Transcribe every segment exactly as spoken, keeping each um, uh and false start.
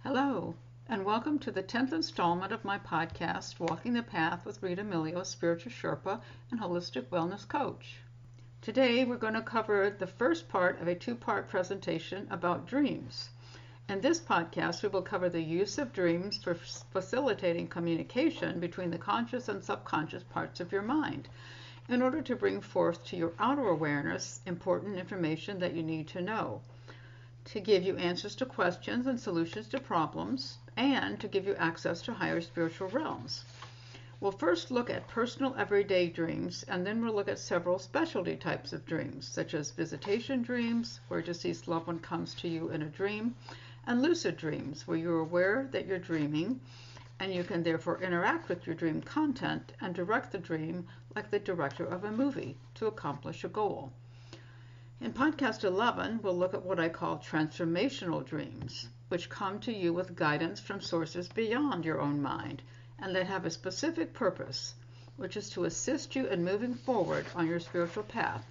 Hello, and welcome to the tenth installment of my podcast, Walking the Path with Rita Milio, Spiritual Sherpa and Holistic Wellness Coach. Today we're going to cover the first part of a two-part presentation about dreams. In this podcast, we will cover the use of dreams for facilitating communication between the conscious and subconscious parts of your mind in order to bring forth to your outer awareness important information that you need to know, to give you answers to questions and solutions to problems, and to give you access to higher spiritual realms. We'll first look at personal everyday dreams, and then we'll look at several specialty types of dreams, such as visitation dreams, where a deceased loved one comes to you in a dream, and lucid dreams, where you're aware that you're dreaming, and you can therefore interact with your dream content and direct the dream like the director of a movie to accomplish a goal. In podcast eleven, we'll look at what I call transformational dreams, which come to you with guidance from sources beyond your own mind and that have a specific purpose, which is to assist you in moving forward on your spiritual path.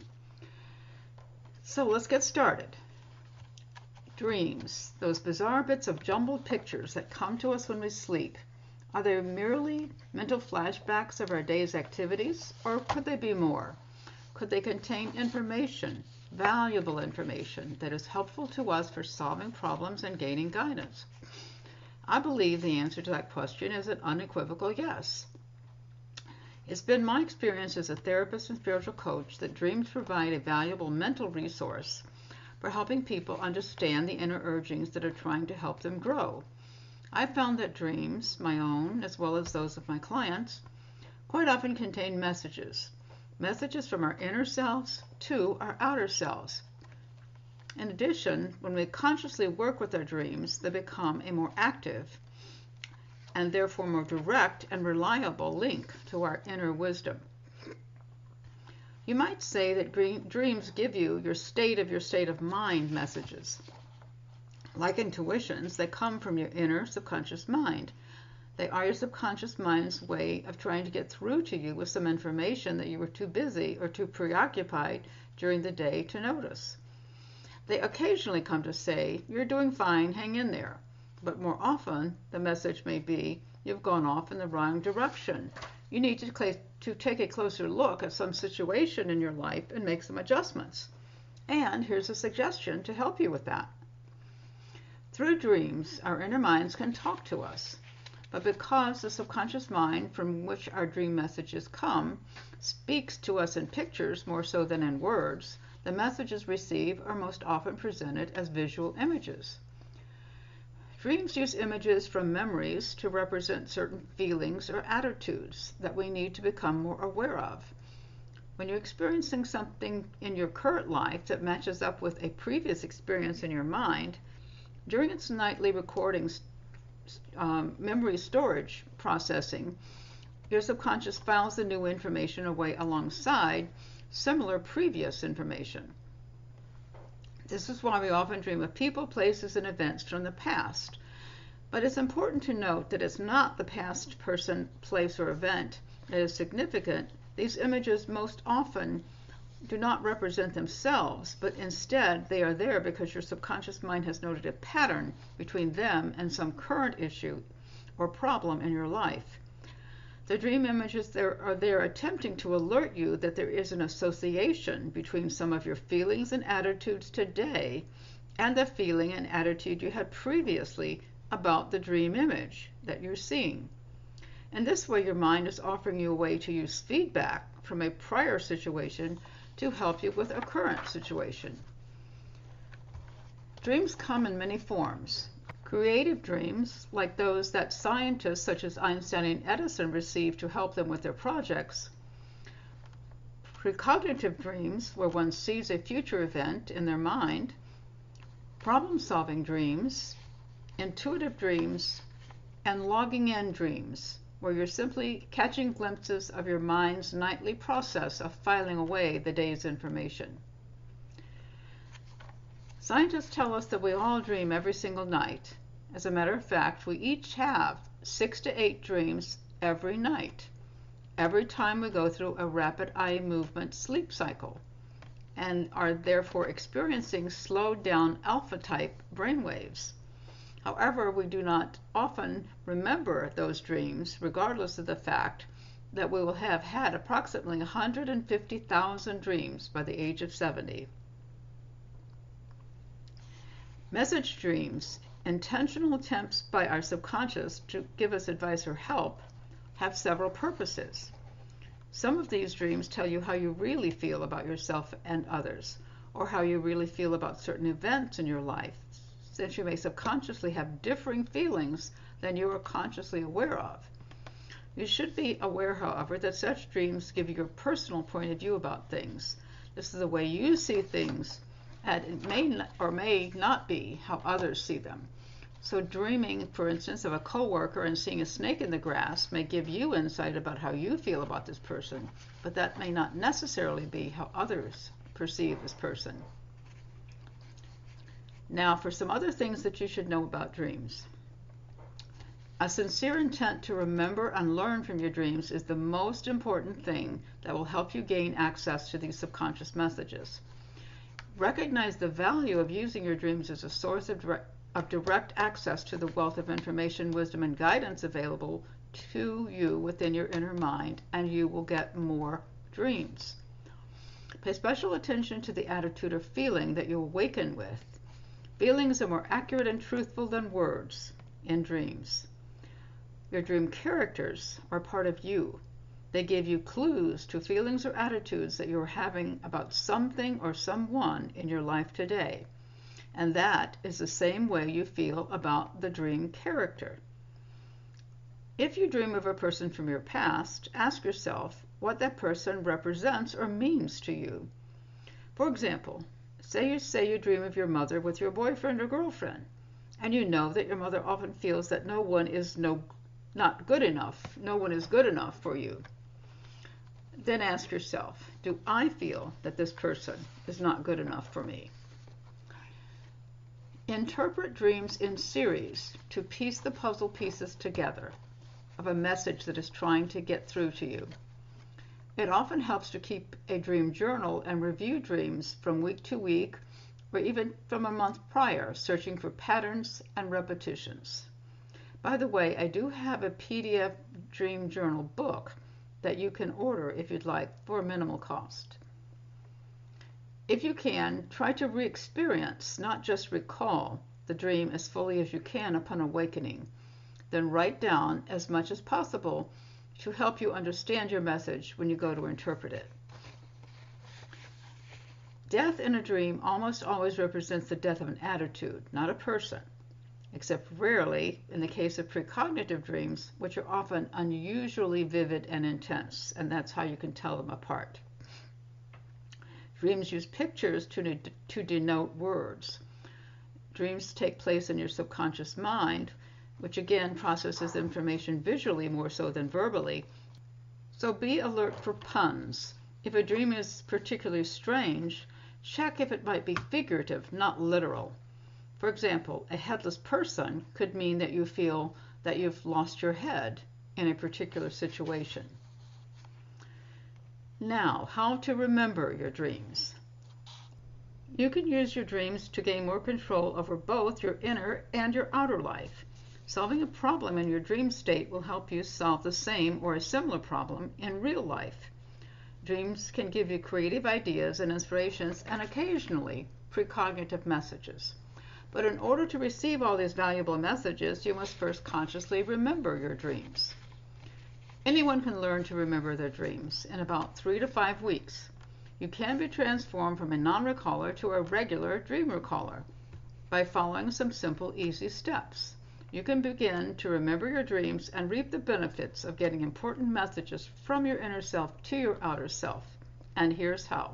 So let's get started. Dreams, those bizarre bits of jumbled pictures that come to us when we sleep, are they merely mental flashbacks of our day's activities, or could they be more? Could they contain information, valuable information that is helpful to us for solving problems and gaining guidance? I believe the answer to that question is an unequivocal yes. It's been my experience as a therapist and spiritual coach that dreams provide a valuable mental resource for helping people understand the inner urgings that are trying to help them grow. I've found that dreams, my own as well as those of my clients, quite often contain messages. Messages from our inner selves to our outer selves. In addition, when we consciously work with our dreams, they become a more active and therefore more direct and reliable link to our inner wisdom. You might say that dreams give you your state of your state of mind messages. Like intuitions, they come from your inner subconscious mind. They are your subconscious mind's way of trying to get through to you with some information that you were too busy or too preoccupied during the day to notice. They occasionally come to say, "You're doing fine, hang in there." But more often, the message may be, "You've gone off in the wrong direction. You need to, cl- to take a closer look at some situation in your life and make some adjustments. And here's a suggestion to help you with that." Through dreams, our inner minds can talk to us. But because the subconscious mind from which our dream messages come speaks to us in pictures more so than in words, the messages received are most often presented as visual images. Dreams use images from memories to represent certain feelings or attitudes that we need to become more aware of. When you're experiencing something in your current life that matches up with a previous experience in your mind, during its nightly recordings Um, memory storage processing, your subconscious files the new information away alongside similar previous information. This is why we often dream of people, places, and events from the past. But it's important to note that it's not the past person, place, or event that is significant. These images most often do not represent themselves, but instead they are there because your subconscious mind has noted a pattern between them and some current issue or problem in your life. The dream images there are there attempting to alert you that there is an association between some of your feelings and attitudes today and the feeling and attitude you had previously about the dream image that you're seeing. In this way, your mind is offering you a way to use feedback from a prior situation to help you with a current situation. Dreams come in many forms. Creative dreams, like those that scientists such as Einstein and Edison received to help them with their projects. Precognitive dreams, where one sees a future event in their mind. Problem-solving dreams, intuitive dreams, and logging in dreams, where you're simply catching glimpses of your mind's nightly process of filing away the day's information. Scientists tell us that we all dream every single night. As a matter of fact, we each have six to eight dreams every night, every time we go through a rapid eye movement sleep cycle, and are therefore experiencing slowed down alpha-type brainwaves. However, we do not often remember those dreams, regardless of the fact that we will have had approximately one hundred fifty thousand dreams by the age of seventy. Message dreams, intentional attempts by our subconscious to give us advice or help, have several purposes. Some of these dreams tell you how you really feel about yourself and others, or how you really feel about certain events in your life, since you may subconsciously have differing feelings than you are consciously aware of. You should be aware, however, that such dreams give you your personal point of view about things. This is the way you see things, and it may or may not be how others see them. So dreaming, for instance, of a coworker and seeing a snake in the grass may give you insight about how you feel about this person, but that may not necessarily be how others perceive this person. Now, for some other things that you should know about dreams. A sincere intent to remember and learn from your dreams is the most important thing that will help you gain access to these subconscious messages. Recognize the value of using your dreams as a source of direct, of direct access to the wealth of information, wisdom, and guidance available to you within your inner mind, and you will get more dreams. Pay special attention to the attitude or feeling that you awaken with. Feelings are more accurate and truthful than words in dreams. Your dream characters are part of you. They give you clues to feelings or attitudes that you're having about something or someone in your life today. And that is the same way you feel about the dream character. If you dream of a person from your past, ask yourself what that person represents or means to you. For example, say you say you dream of your mother with your boyfriend or girlfriend, and you know that your mother often feels that no one is no not good enough, no one is good enough for you. Then ask yourself, do I feel that this person is not good enough for me? Interpret dreams in series to piece the puzzle pieces together of a message that is trying to get through to you. It often helps to keep a dream journal and review dreams from week to week or even from a month prior, searching for patterns and repetitions. By the way, I do have a P D F dream journal book that you can order if you'd like for a minimal cost. If you can, try to re-experience, not just recall, the dream as fully as you can upon awakening. Then write down as much as possible to help you understand your message when you go to interpret it. Death in a dream almost always represents the death of an attitude, not a person, except rarely in the case of precognitive dreams, which are often unusually vivid and intense, and that's how you can tell them apart. Dreams use pictures to, to denote words. Dreams take place in your subconscious mind, which again processes information visually more so than verbally. So be alert for puns. If a dream is particularly strange, check if it might be figurative, not literal. For example, a headless person could mean that you feel that you've lost your head in a particular situation. Now, how to remember your dreams. You can use your dreams to gain more control over both your inner and your outer life. Solving a problem in your dream state will help you solve the same or a similar problem in real life. Dreams can give you creative ideas and inspirations and occasionally precognitive messages. But in order to receive all these valuable messages, you must first consciously remember your dreams. Anyone can learn to remember their dreams in about three to five weeks. You can be transformed from a non-recaller to a regular dream recaller by following some simple, easy steps. You can begin to remember your dreams and reap the benefits of getting important messages from your inner self to your outer self. And here's how.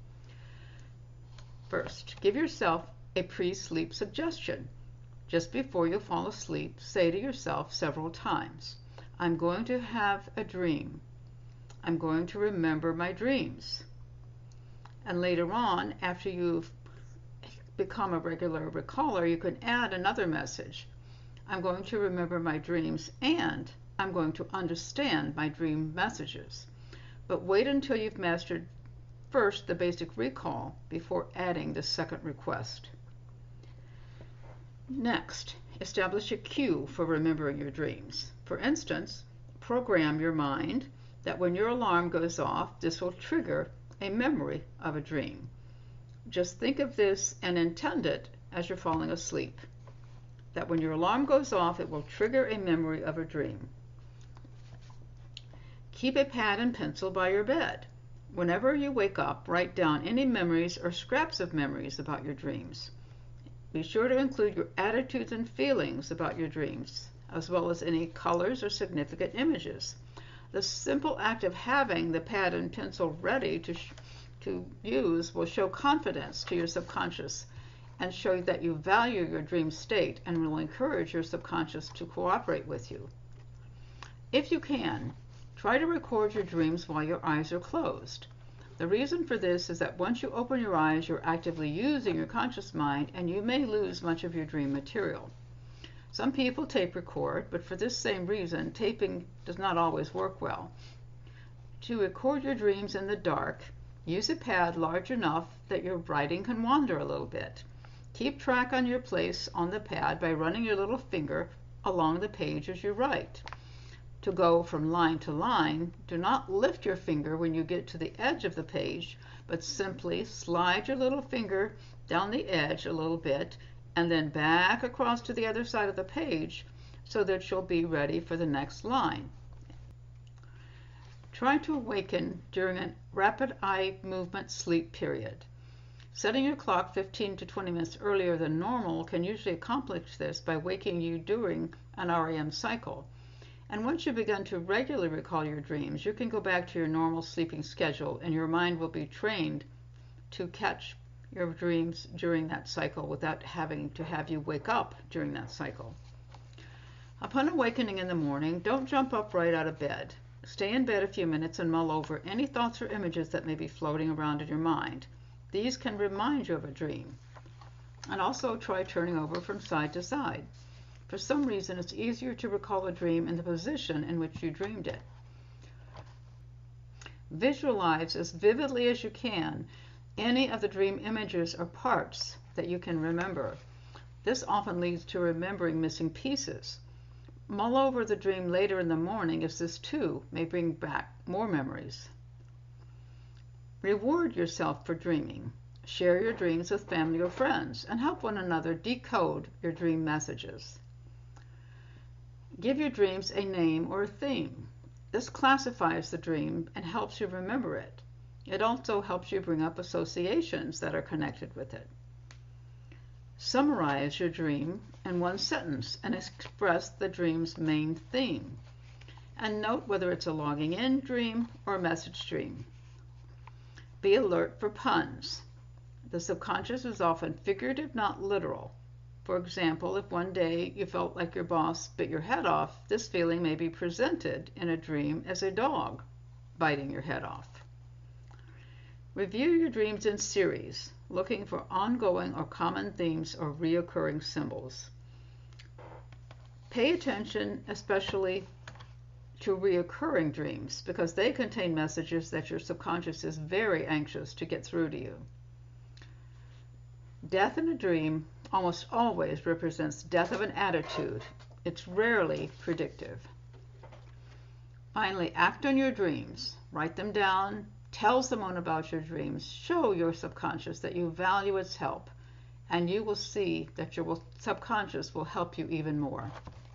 First, give yourself a pre-sleep suggestion. Just before you fall asleep, say to yourself several times, I'm going to have a dream. I'm going to remember my dreams. And later on, after you've become a regular recaller, you can add another message. I'm going to remember my dreams and I'm going to understand my dream messages. But wait until you've mastered first the basic recall before adding the second request. Next, Establish a cue for remembering your dreams. For instance, program your mind that when your alarm goes off, this will trigger a memory of a dream. Just think of this and intend it as you're falling asleep. That when your alarm goes off, it will trigger a memory of a dream. Keep a pad and pencil by your bed. Whenever you wake up, write down any memories or scraps of memories about your dreams. Be sure to include your attitudes and feelings about your dreams, as well as any colors or significant images. The simple act of having the pad and pencil ready to, to use will show confidence to your subconscious and show that you value your dream state and will encourage your subconscious to cooperate with you. If you can, try to record your dreams while your eyes are closed. The reason for this is that once you open your eyes, you're actively using your conscious mind and you may lose much of your dream material. Some people tape record, but for this same reason, taping does not always work well. To record your dreams in the dark, use a pad large enough that your writing can wander a little bit. Keep track on your place on the pad by running your little finger along the page as you write. To go from line to line, do not lift your finger when you get to the edge of the page, but simply slide your little finger down the edge a little bit and then back across to the other side of the page so that you'll be ready for the next line. Try to awaken during a rapid eye movement sleep period. Setting your clock fifteen to twenty minutes earlier than normal can usually accomplish this by waking you during an R E M cycle. And once you begin to regularly recall your dreams, you can go back to your normal sleeping schedule and your mind will be trained to catch your dreams during that cycle without having to have you wake up during that cycle. Upon awakening in the morning, don't jump up right out of bed. Stay in bed a few minutes and mull over any thoughts or images that may be floating around in your mind. These can remind you of a dream. And also try turning over from side to side. For some reason, it's easier to recall a dream in the position in which you dreamed it. Visualize as vividly as you can any of the dream images or parts that you can remember. This often leads to remembering missing pieces. Mull over the dream later in the morning, as this too may bring back more memories. Reward yourself for dreaming. Share your dreams with family or friends and help one another decode your dream messages. Give your dreams a name or a theme. This classifies the dream and helps you remember it. It also helps you bring up associations that are connected with it. Summarize your dream in one sentence and express the dream's main theme. And note whether it's a logging in dream or a message dream. Be alert for puns. The subconscious is often figurative, not literal. For example, if one day you felt like your boss bit your head off, this feeling may be presented in a dream as a dog biting your head off. Review your dreams in series, looking for ongoing or common themes or reoccurring symbols. Pay attention especially to reoccurring dreams because they contain messages that your subconscious is very anxious to get through to you. Death in a dream almost always represents death of an attitude. It's rarely predictive. Finally, act on your dreams. Write them down. Tell someone about your dreams. Show your subconscious that you value its help, and you will see that your subconscious will help you even more.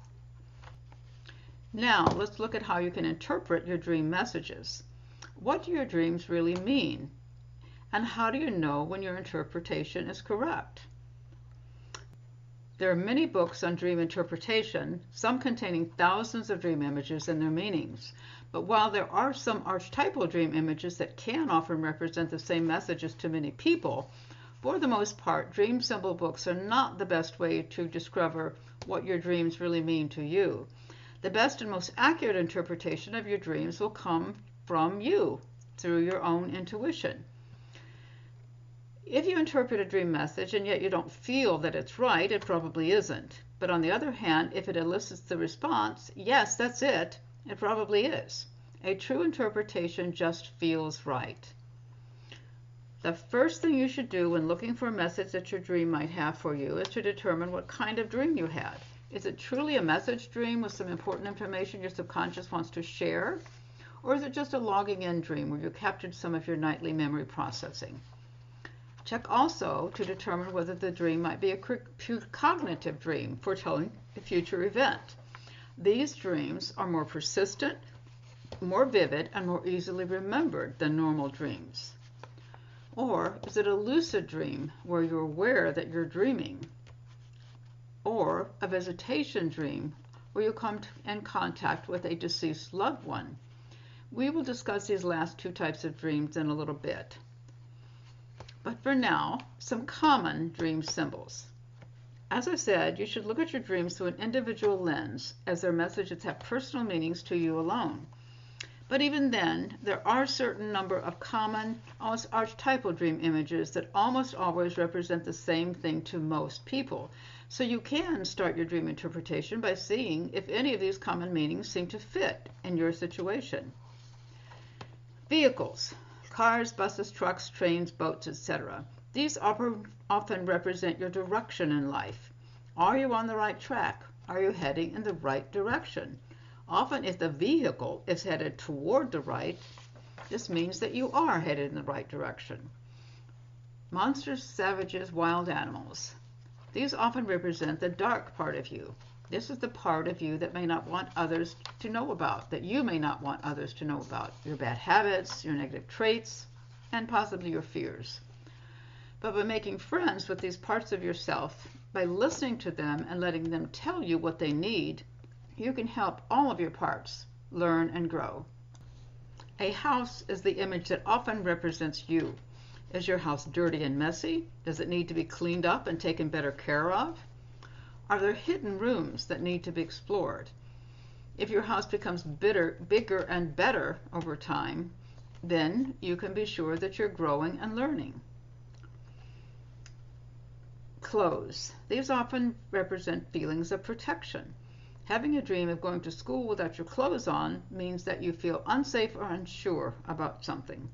Now, let's look at how you can interpret your dream messages. What do your dreams really mean? And how do you know when your interpretation is correct? There are many books on dream interpretation, some containing thousands of dream images and their meanings. But while there are some archetypal dream images that can often represent the same messages to many people, for the most part, dream symbol books are not the best way to discover what your dreams really mean to you. The best and most accurate interpretation of your dreams will come from you, through your own intuition. If you interpret a dream message and yet you don't feel that it's right, it probably isn't. But on the other hand, if it elicits the response, yes, that's it, it probably is. A true interpretation just feels right. The first thing you should do when looking for a message that your dream might have for you is to determine what kind of dream you had. Is it truly a message dream with some important information your subconscious wants to share? Or is it just a logging in dream where you captured some of your nightly memory processing? Check also to determine whether the dream might be a precognitive dream foretelling a future event. These dreams are more persistent, more vivid, and more easily remembered than normal dreams. Or is it a lucid dream where you're aware that you're dreaming? Or a visitation dream where you come in contact with a deceased loved one? We will discuss these last two types of dreams in a little bit. But for now, some common dream symbols. As I said, you should look at your dreams through an individual lens, as their messages have personal meanings to you alone. But even then, there are a certain number of common, almost archetypal dream images that almost always represent the same thing to most people. So you can start your dream interpretation by seeing if any of these common meanings seem to fit in your situation. Vehicles. Cars, buses, trucks, trains, boats, et cetera. These often represent your direction in life. Are you on the right track? Are you heading in the right direction? Often if the vehicle is headed toward the right, this means that you are headed in the right direction. Monsters, savages, wild animals. These often represent the dark part of you. This is the part of you that may not want others to know about, that you may not want others to know about. Your bad habits, your negative traits, and possibly your fears. But by making friends with these parts of yourself, by listening to them and letting them tell you what they need, you can help all of your parts learn and grow. A house is the image that often represents you. Is your house dirty and messy? Does it need to be cleaned up and taken better care of? Are there hidden rooms that need to be explored? If your house becomes bitter, bigger and better over time, then you can be sure that you're growing and learning. Clothes. These often represent feelings of protection. Having a dream of going to school without your clothes on means that you feel unsafe or unsure about something.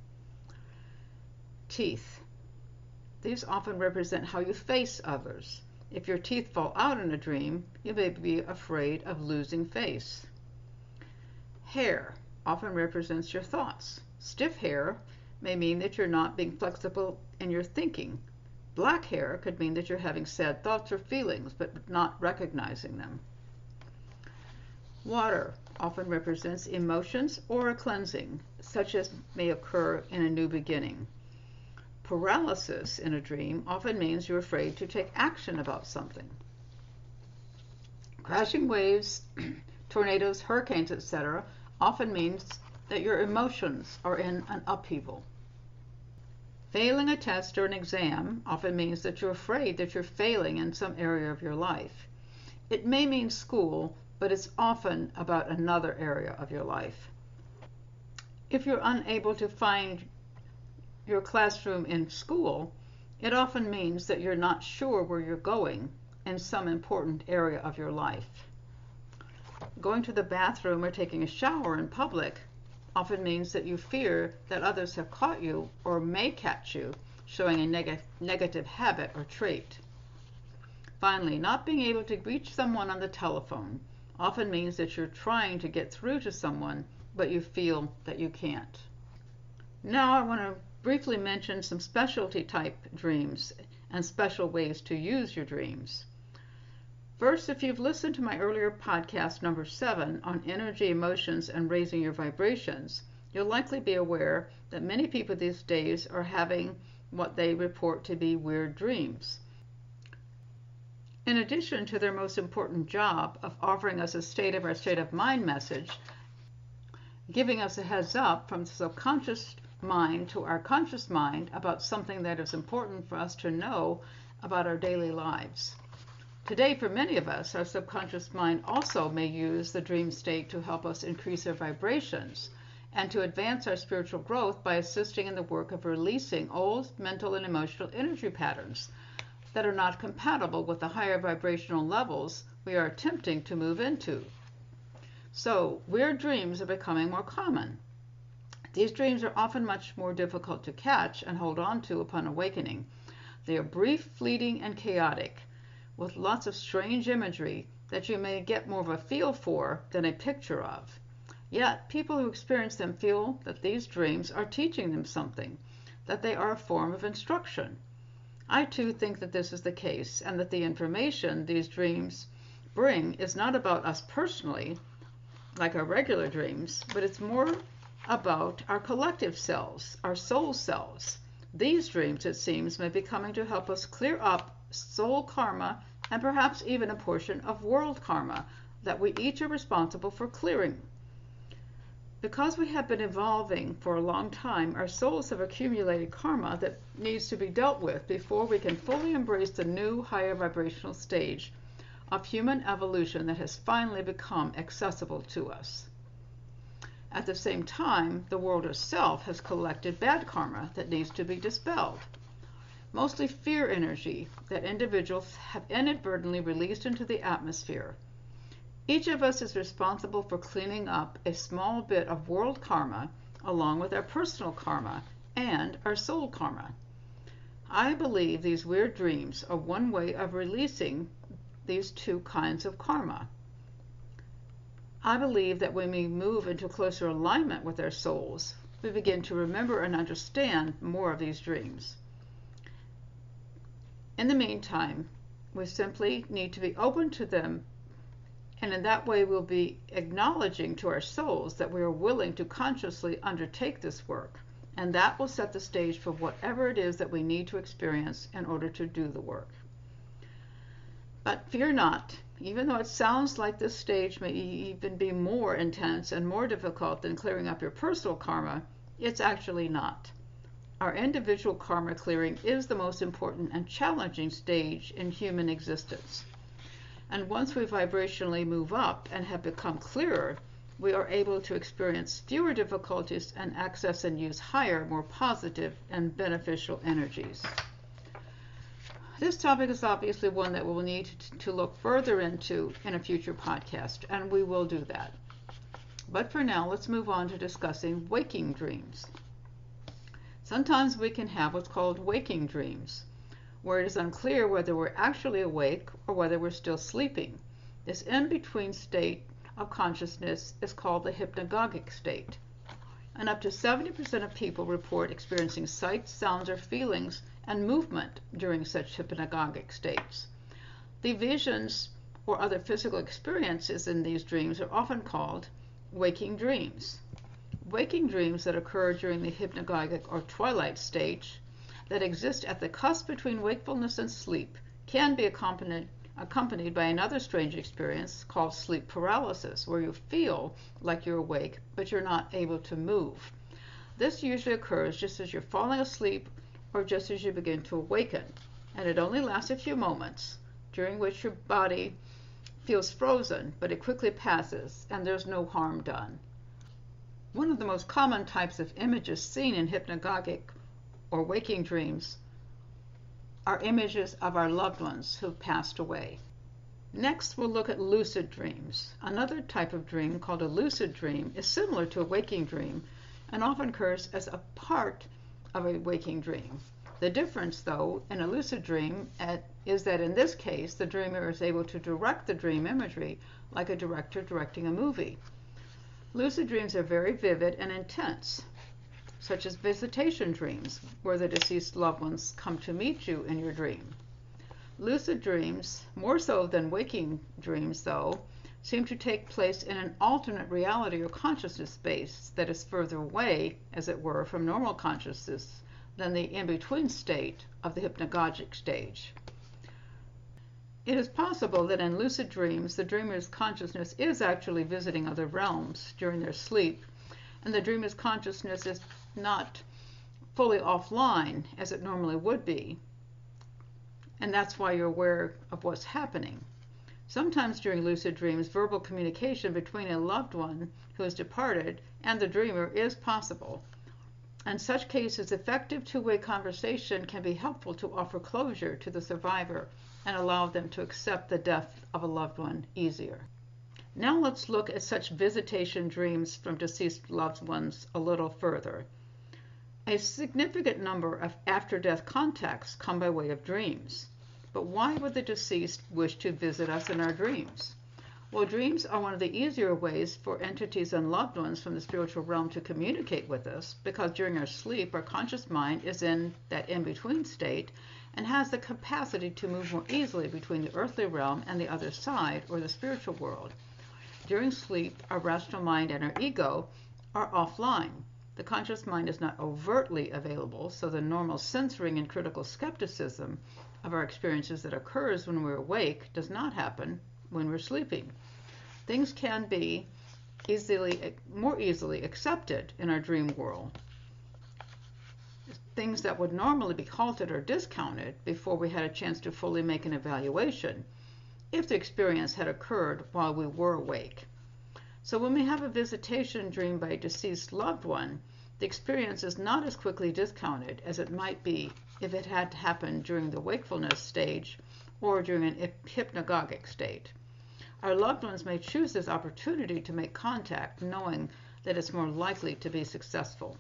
Teeth. These often represent how you face others. If your teeth fall out in a dream, you may be afraid of losing face. Hair often represents your thoughts. Stiff hair may mean that you're not being flexible in your thinking. Black hair could mean that you're having sad thoughts or feelings, but not recognizing them. Water often represents emotions or a cleansing, such as may occur in a new beginning. Paralysis in a dream often means you're afraid to take action about something. Crashing waves, tornadoes, hurricanes, et cetera often means that your emotions are in an upheaval. Failing a test or an exam often means that you're afraid that you're failing in some area of your life. It may mean school, but it's often about another area of your life. If you're unable to find your classroom in school, it often means that you're not sure where you're going in some important area of your life. Going to the bathroom or taking a shower in public often means that you fear that others have caught you or may catch you showing a neg- negative habit or trait. Finally, not being able to reach someone on the telephone often means that you're trying to get through to someone, but you feel that you can't. Now I want to briefly mention some specialty type dreams and special ways to use your dreams. First, if you've listened to my earlier podcast number seven on energy, emotions, and raising your vibrations, you'll likely be aware that many people these days are having what they report to be weird dreams. In addition to their most important job of offering us a state of our state of mind message, giving us a heads up from the subconscious mind to our conscious mind about something that is important for us to know about our daily lives. Today, for many of us, our subconscious mind also may use the dream state to help us increase our vibrations and to advance our spiritual growth by assisting in the work of releasing old mental and emotional energy patterns that are not compatible with the higher vibrational levels we are attempting to move into. So, weird dreams are becoming more common. These dreams are often much more difficult to catch and hold on to upon awakening. They are brief, fleeting, and chaotic, with lots of strange imagery that you may get more of a feel for than a picture of. Yet, people who experience them feel that these dreams are teaching them something, that they are a form of instruction. I too think that this is the case, and that the information these dreams bring is not about us personally, like our regular dreams, but it's more about our collective selves, our soul selves. These dreams, it seems, may be coming to help us clear up soul karma and perhaps even a portion of world karma that we each are responsible for clearing. Because we have been evolving for a long time, our souls have accumulated karma that needs to be dealt with before we can fully embrace the new higher vibrational stage of human evolution that has finally become accessible to us. At the same time, the world itself has collected bad karma that needs to be dispelled, mostly fear energy that individuals have inadvertently released into the atmosphere. Each of us is responsible for cleaning up a small bit of world karma along with our personal karma and our soul karma. I believe these weird dreams are one way of releasing these two kinds of karma. I believe that when we move into closer alignment with our souls, we begin to remember and understand more of these dreams. In the meantime, we simply need to be open to them, and in that way we'll be acknowledging to our souls that we are willing to consciously undertake this work, and that will set the stage for whatever it is that we need to experience in order to do the work. But fear not, even though it sounds like this stage may even be more intense and more difficult than clearing up your personal karma, it's actually not. Our individual karma clearing is the most important and challenging stage in human existence. And once we vibrationally move up and have become clearer, we are able to experience fewer difficulties and access and use higher, more positive and beneficial energies. This topic is obviously one that we'll need to look further into in a future podcast, and we will do that. But for now, let's move on to discussing waking dreams. Sometimes we can have what's called waking dreams, where it is unclear whether we're actually awake or whether we're still sleeping. This in-between state of consciousness is called the hypnagogic state. And up to seventy percent of people report experiencing sights, sounds, or feelings and movement during such hypnagogic states. The visions or other physical experiences in these dreams are often called waking dreams. Waking dreams that occur during the hypnagogic or twilight stage that exist at the cusp between wakefulness and sleep can be accompanied, accompanied by another strange experience called sleep paralysis, where you feel like you're awake but you're not able to move. This usually occurs just as you're falling asleep or just as you begin to awaken, and it only lasts a few moments, during which your body feels frozen, but it quickly passes and there's no harm done. One of the most common types of images seen in hypnagogic or waking dreams are images of our loved ones who've passed away. Next, we'll look at lucid dreams. Another type of dream called a lucid dream is similar to a waking dream and often occurs as a part of a waking dream. The difference, though, in a lucid dream at, is that in this case, the dreamer is able to direct the dream imagery like a director directing a movie. Lucid dreams are very vivid and intense, such as visitation dreams, where the deceased loved ones come to meet you in your dream. Lucid dreams, more so than waking dreams though, seem to take place in an alternate reality or consciousness space that is further away, as it were, from normal consciousness than the in-between state of the hypnagogic stage. It is possible that in lucid dreams, the dreamer's consciousness is actually visiting other realms during their sleep, and the dreamer's consciousness is not fully offline as it normally would be, and that's why you're aware of what's happening. Sometimes during lucid dreams, verbal communication between a loved one who has departed and the dreamer is possible. In such cases, effective two-way conversation can be helpful to offer closure to the survivor and allow them to accept the death of a loved one easier. Now let's look at such visitation dreams from deceased loved ones a little further. A significant number of after-death contacts come by way of dreams. But why would the deceased wish to visit us in our dreams? Well, dreams are one of the easier ways for entities and loved ones from the spiritual realm to communicate with us, because during our sleep, our conscious mind is in that in-between state and has the capacity to move more easily between the earthly realm and the other side, or the spiritual world. During sleep, our rational mind and our ego are offline. The conscious mind is not overtly available, so the normal censoring and critical skepticism of our experiences that occurs when we're awake does not happen when we're sleeping. Things can be easily, more easily accepted in our dream world. Things that would normally be halted or discounted before we had a chance to fully make an evaluation, if the experience had occurred while we were awake. So when we have a visitation dream by a deceased loved one, the experience is not as quickly discounted as it might be if it had happened during the wakefulness stage or during an hypnagogic state. Our loved ones may choose this opportunity to make contact, knowing that it's more likely to be successful.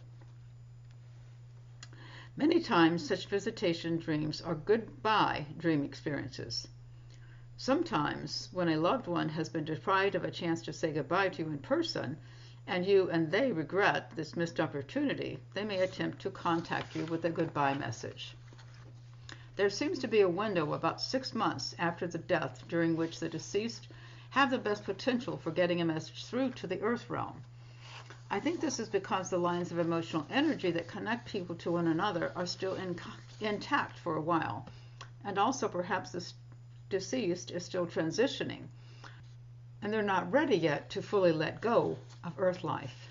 Many times, such visitation dreams are goodbye dream experiences. Sometimes, when a loved one has been deprived of a chance to say goodbye to you in person, and you and they regret this missed opportunity, they may attempt to contact you with a goodbye message. There seems to be a window about six months after the death during which the deceased have the best potential for getting a message through to the earth realm. I think this is because the lines of emotional energy that connect people to one another are still in, intact for a while, and also perhaps the deceased is still transitioning, and they're not ready yet to fully let go of earth life.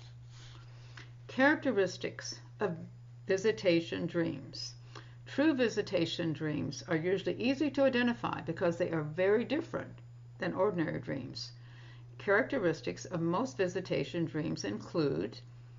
Characteristics of visitation dreams. True visitation dreams are usually easy to identify because they are very different than ordinary dreams. Characteristics of most visitation dreams include: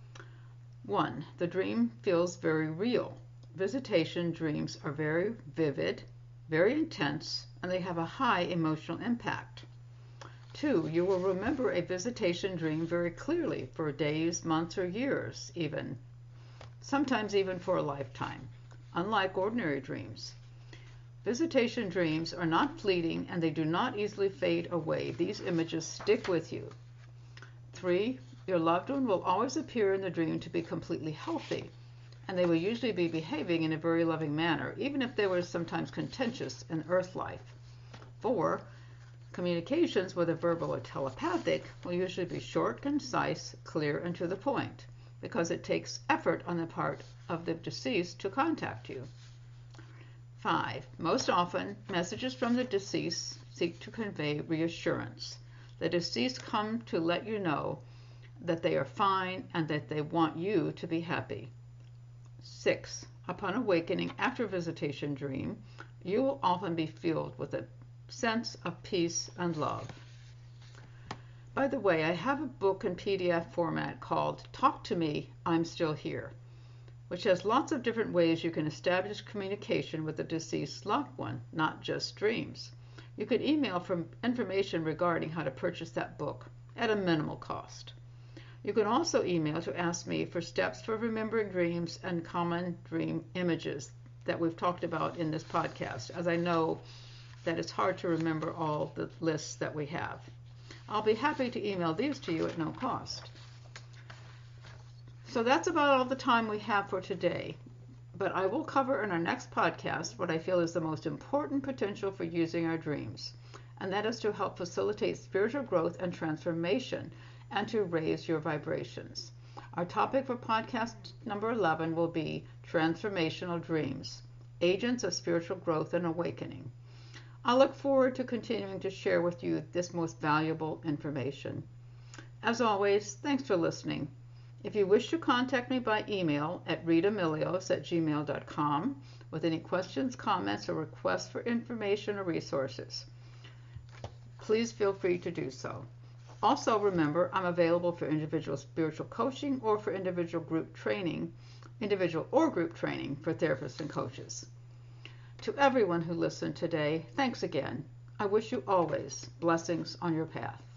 one, the dream feels very real. Visitation dreams are very vivid, very intense, and they have a high emotional impact. Two, you will remember a visitation dream very clearly for days, months, or years even, sometimes even for a lifetime, unlike ordinary dreams. Visitation dreams are not fleeting and they do not easily fade away. These images stick with you. Three, your loved one will always appear in the dream to be completely healthy, and they will usually be behaving in a very loving manner, even if they were sometimes contentious in earth life. Four, communications, whether verbal or telepathic, will usually be short, concise, clear, and to the point, because it takes effort on the part of the deceased to contact you. Five, most often, messages from the deceased seek to convey reassurance. The deceased come to let you know that they are fine and that they want you to be happy. Six, upon awakening after a visitation dream, you will often be filled with a sense of peace and love. By the way, I have a book in P D F format called Talk to Me, I'm Still Here, which has lots of different ways you can establish communication with a deceased loved one, not just dreams. You can email for information regarding how to purchase that book at a minimal cost. You can also email to ask me for steps for remembering dreams and common dream images that we've talked about in this podcast, as I know that it's hard to remember all the lists that we have. I'll be happy to email these to you at no cost. So that's about all the time we have for today, but I will cover in our next podcast what I feel is the most important potential for using our dreams, and that is to help facilitate spiritual growth and transformation and to raise your vibrations. Our topic for podcast number eleven will be Transformational Dreams, Agents of Spiritual Growth and Awakening. I look forward to continuing to share with you this most valuable information. As always, thanks for listening. If you wish to contact me by email at ritamilios at gmail dot com with any questions, comments, or requests for information or resources, please feel free to do so. Also remember, I'm available for individual spiritual coaching or for individual group training, individual or group training for therapists and coaches. To everyone who listened today, thanks again. I wish you always blessings on your path.